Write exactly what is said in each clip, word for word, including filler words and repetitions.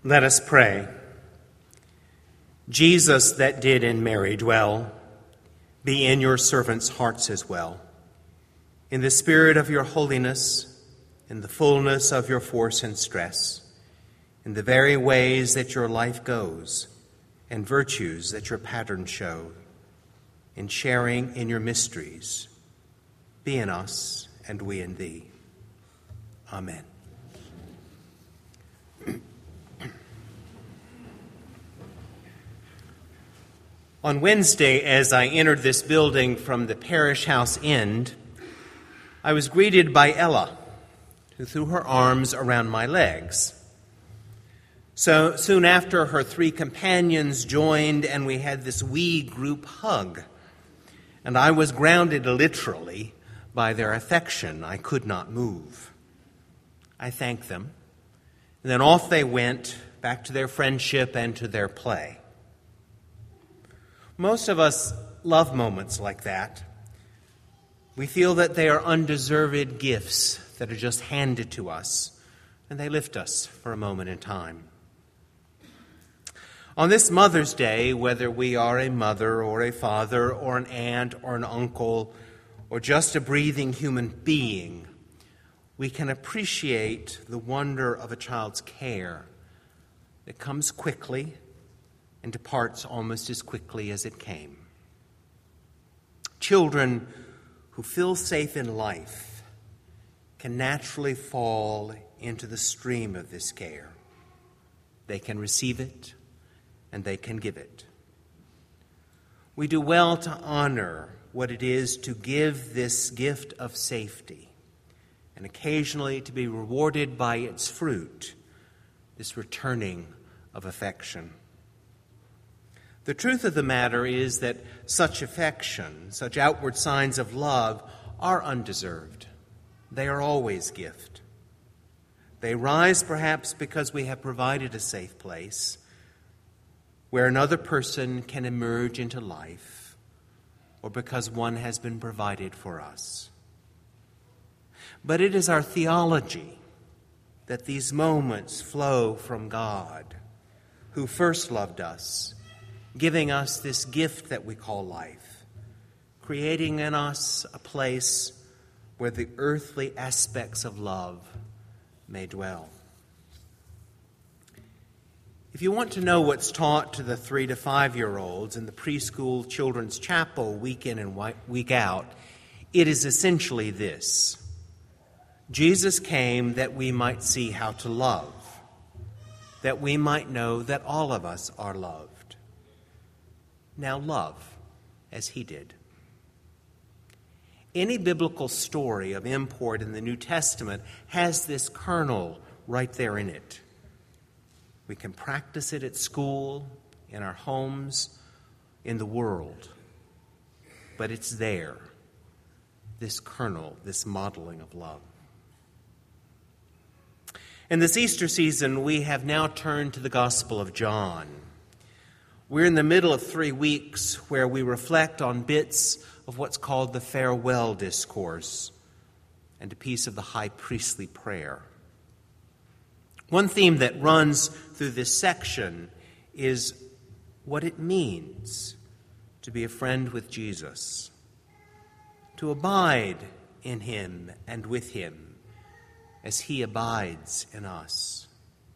Let us pray. Jesus, that did in Mary dwell, be in your servants' hearts as well. In the spirit of your holiness, in the fullness of your force and stress, in the very ways that your life goes, and virtues that your pattern show, in sharing in your mysteries, be in us and we in thee. Amen. On Wednesday, as I entered this building from the parish house end, I was greeted by Ella, who threw her arms around my legs. So soon after, her three companions joined, and we had this wee group hug. And I was grounded literally by their affection. I could not move. I thanked them. And then off they went, back to their friendship and to their play. Most of us love moments like that. We feel that they are undeserved gifts that are just handed to us, and they lift us for a moment in time. On this Mother's Day, whether we are a mother or a father or an aunt or an uncle or just a breathing human being, we can appreciate the wonder of a child's care that comes quickly and departs almost as quickly as it came. Children who feel safe in life can naturally fall into the stream of this care. They can receive it and they can give it. We do well to honor what it is to give this gift of safety and occasionally to be rewarded by its fruit, this returning of affection. The truth of the matter is that such affection, such outward signs of love, are undeserved. They are always gift. They rise perhaps because we have provided a safe place where another person can emerge into life, or because one has been provided for us. But it is our theology that these moments flow from God, who first loved us, giving us this gift that we call life, creating in us a place where the earthly aspects of love may dwell. If you want to know what's taught to the three to five-year-olds in the preschool children's chapel week in and week out, it is essentially this: Jesus came that we might see how to love, that we might know that all of us are loved. Now love as he did. Any biblical story of import in the New Testament has this kernel right there in it. We can practice it at school, in our homes, in the world. But it's there, this kernel, this modeling of love. In this Easter season, we have now turned to the Gospel of John. We're in the middle of three weeks where we reflect on bits of what's called the farewell discourse and a piece of the high priestly prayer. One theme that runs through this section is what it means to be a friend with Jesus, to abide in him and with him as he abides in us.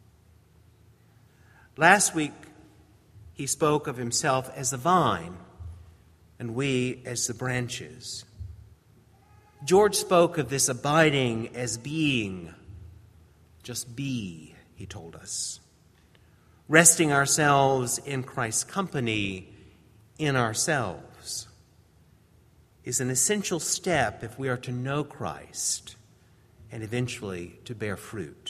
Last week, he spoke of himself as the vine, and we as the branches. George spoke of this abiding as being. Just be, he told us. Resting ourselves in Christ's company, in ourselves, is an essential step if we are to know Christ and eventually to bear fruit.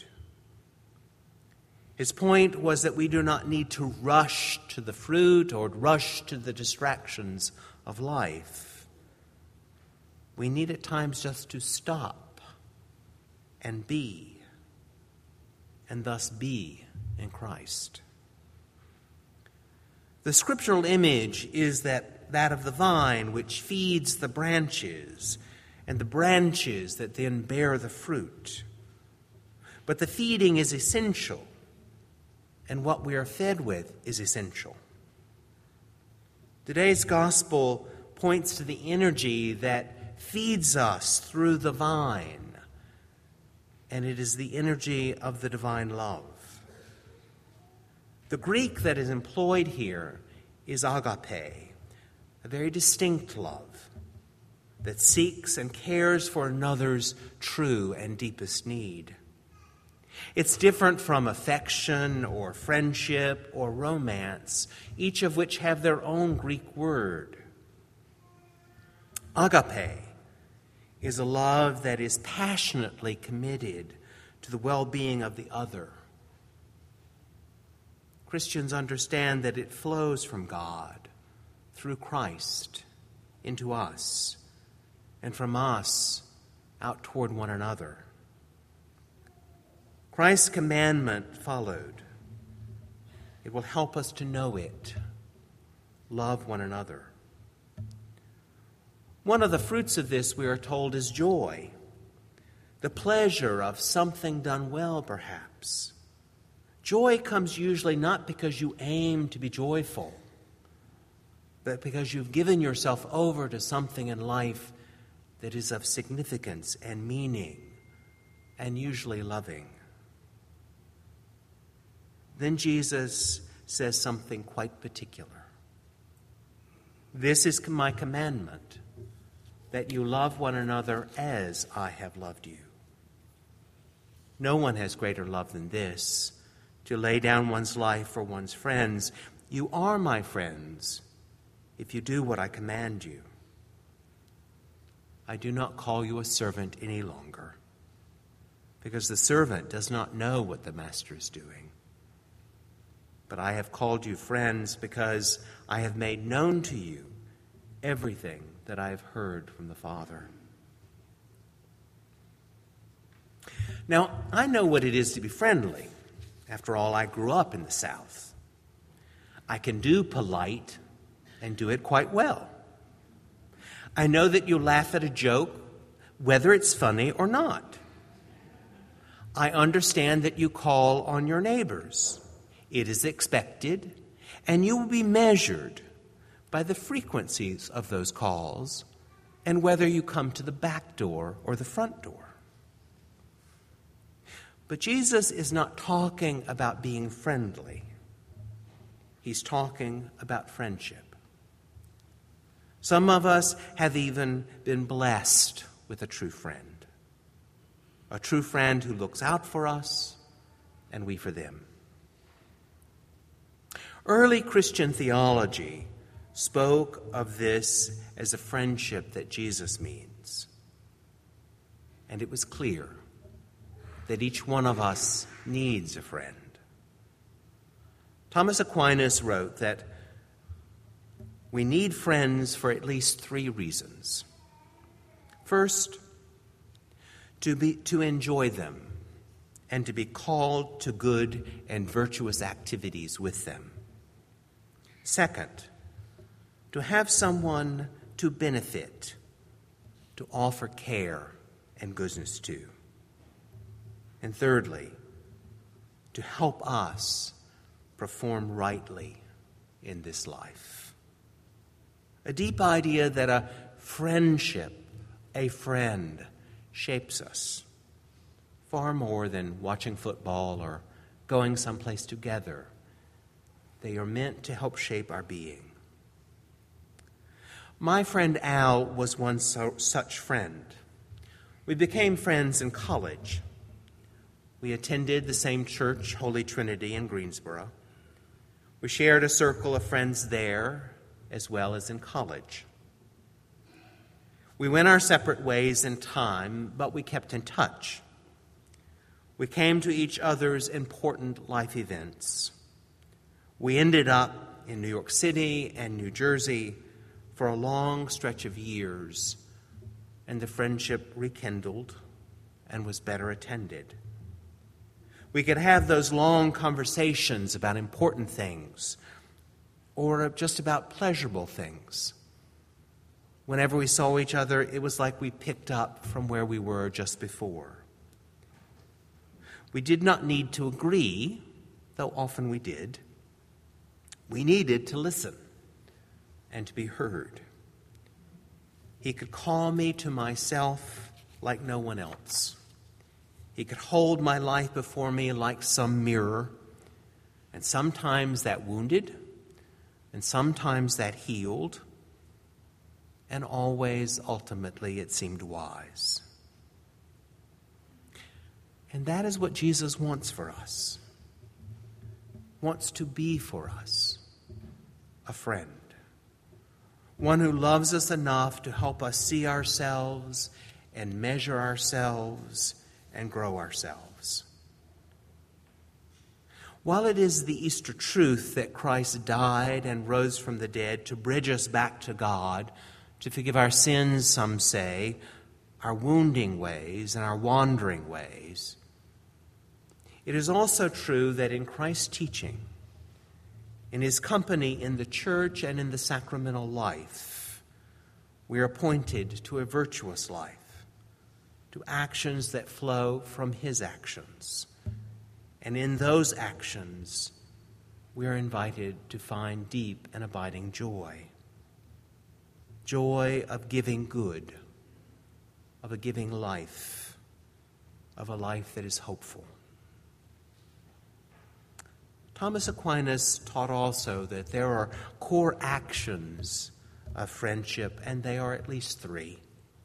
His point was that we do not need to rush to the fruit or rush to the distractions of life. We need at times just to stop and be, and thus be in Christ. The scriptural image is that, that of the vine which feeds the branches, and the branches that then bear the fruit. But the feeding is essential, and what we are fed with is essential. Today's gospel points to the energy that feeds us through the vine, and it is the energy of the divine love. The Greek that is employed here is agape, a very distinct love that seeks and cares for another's true and deepest need. It's different from affection or friendship or romance, each of which have their own Greek word. Agape is a love that is passionately committed to the well-being of the other. Christians understand that it flows from God through Christ into us, and from us out toward one another. Christ's commandment followed. It will help us to know it. Love one another. One of the fruits of this, we are told, is joy, the pleasure of something done well, perhaps. Joy comes usually not because you aim to be joyful, but because you've given yourself over to something in life that is of significance and meaning, and usually loving. Then Jesus says something quite particular. This is my commandment, that you love one another as I have loved you. No one has greater love than this, to lay down one's life for one's friends. You are my friends if you do what I command you. I do not call you a servant any longer, because the servant does not know what the master is doing. But I have called you friends because I have made known to you everything that I have heard from the Father. Now, I know what it is to be friendly. After all, I grew up in the South. I can do polite and do it quite well. I know that you laugh at a joke, whether it's funny or not. I understand that you call on your neighbors. It is expected, and you will be measured by the frequencies of those calls and whether you come to the back door or the front door. But Jesus is not talking about being friendly. He's talking about friendship. Some of us have even been blessed with a true friend. A true friend who looks out for us and we for them. Early Christian theology spoke of this as a friendship that Jesus means. And it was clear that each one of us needs a friend. Thomas Aquinas wrote that we need friends for at least three reasons. First, to be to enjoy them and to be called to good and virtuous activities with them. Second, to have someone to benefit, to offer care and goodness to. And thirdly, to help us perform rightly in this life. A deep idea that a friendship, a friend, shapes us far more than watching football or going someplace together. They are meant to help shape our being. My friend Al was one so, such friend. We became friends in college. We attended the same church, Holy Trinity, in Greensboro. We shared a circle of friends there as well as in college. We went our separate ways in time, but we kept in touch. We came to each other's important life events. We ended up in New York City and New Jersey for a long stretch of years, and the friendship rekindled and was better attended. We could have those long conversations about important things or just about pleasurable things. Whenever we saw each other, it was like we picked up from where we were just before. We did not need to agree though often we did. We needed to listen and to be heard. He could call me to myself like no one else. He could hold my life before me like some mirror, and sometimes that wounded, and sometimes that healed, and always, ultimately, it seemed wise. And that is what Jesus wants for us, wants to be for us, a friend. One who loves us enough to help us see ourselves and measure ourselves and grow ourselves. While it is the Easter truth that Christ died and rose from the dead to bridge us back to God, to forgive our sins, some say, our wounding ways and our wandering ways, it is also true that in Christ's teaching, in his company in the church and in the sacramental life, we are pointed to a virtuous life, to actions that flow from his actions. And in those actions, we are invited to find deep and abiding joy. Joy of giving good, of a giving life, of a life that is hopeful. Thomas Aquinas taught also that there are core actions of friendship, and they are at least three.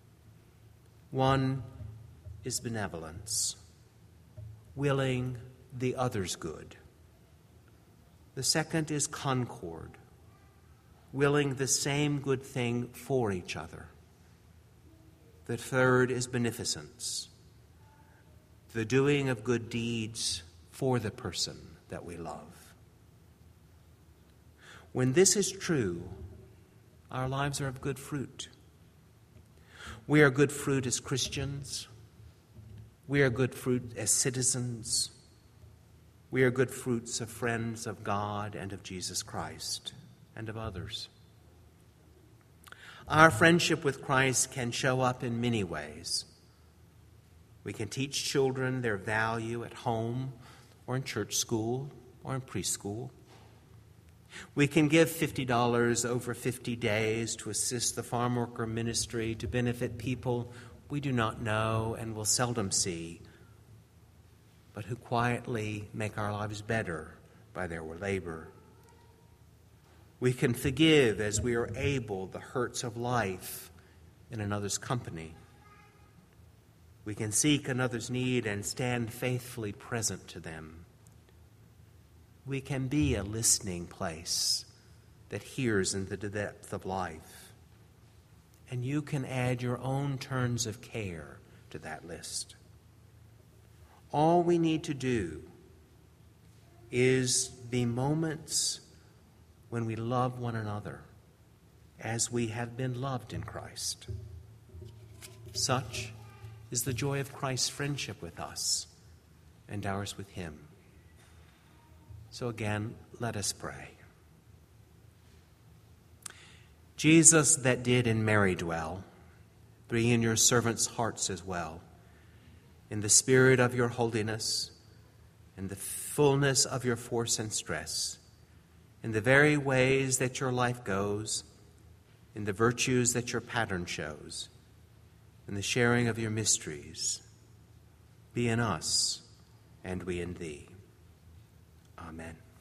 One is benevolence, willing the other's good. The second is concord, willing the same good thing for each other. The third is beneficence, the doing of good deeds for the person that we love. When this is true, our lives are of good fruit. We are good fruit as Christians. We are good fruit as citizens. We are good fruits of friends of God and of Jesus Christ and of others. Our friendship with Christ can show up in many ways. We can teach children their value at home or in church school or in preschool. We can give fifty dollars over fifty days to assist the farm worker ministry to benefit people we do not know and will seldom see, but who quietly make our lives better by their labor. We can forgive as we are able the hurts of life in another's company. We can seek another's need and stand faithfully present to them. We can be a listening place that hears into the depth of life. And you can add your own turns of care to that list. All we need to do is be moments when we love one another as we have been loved in Christ. Such is the joy of Christ's friendship with us and ours with him. So again, let us pray. Jesus, that did in Mary dwell, be in your servants' hearts as well, in the spirit of your holiness, in the fullness of your force and stress, in the very ways that your life goes, in the virtues that your pattern shows, in the sharing of your mysteries. Be in us, and we in thee. Amen.